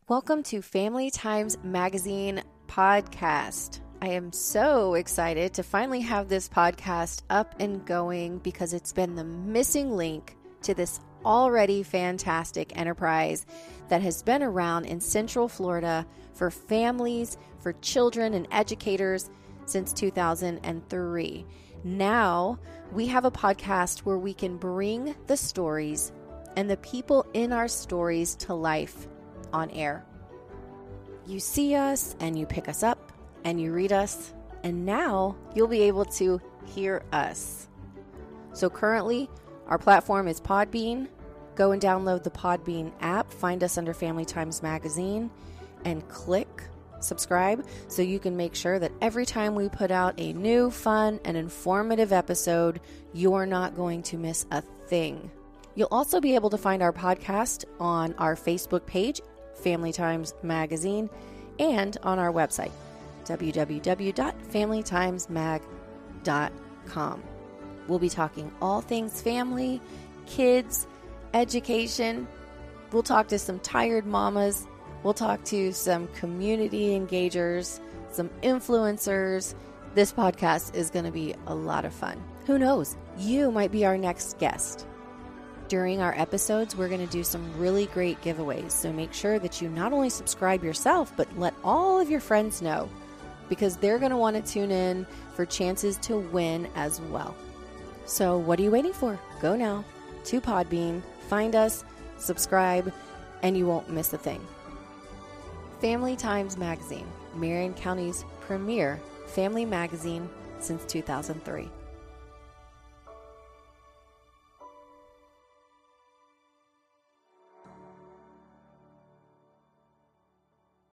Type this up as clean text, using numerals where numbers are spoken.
Welcome to Family Times Magazine podcast. I am so excited to finally have this podcast up and going because it's been the missing link to this already fantastic enterprise that has been around in Central Florida for families, for children, and educators since 2003. Now we have a podcast where we can bring the stories and the people in our stories to life on air. You see us and you pick us up and you read us, and now you'll be able to hear us. So currently our platform is Podbean. Go and download the Podbean app, find us under Family Times Magazine, and click subscribe so you can make sure that every time we put out a new, fun, and informative episode, you're not going to miss a thing. You'll also be able to find our podcast on our Facebook page, Family Times Magazine, and on our website, www.familytimesmag.com. We'll be talking all things family, kids, education. We'll talk to some tired mamas. We'll talk to some community engagers, some influencers. This podcast is going to be a lot of fun. Who knows? You might be our next guest. During our episodes, we're going to do some really great giveaways, so make sure that you not only subscribe yourself, but let all of your friends know, because they're going to want to tune in for chances to win as well. So what are you waiting for? Go now to Podbean, find us, subscribe, and you won't miss a thing. Family Times Magazine, Marion County's premier family magazine since 2003.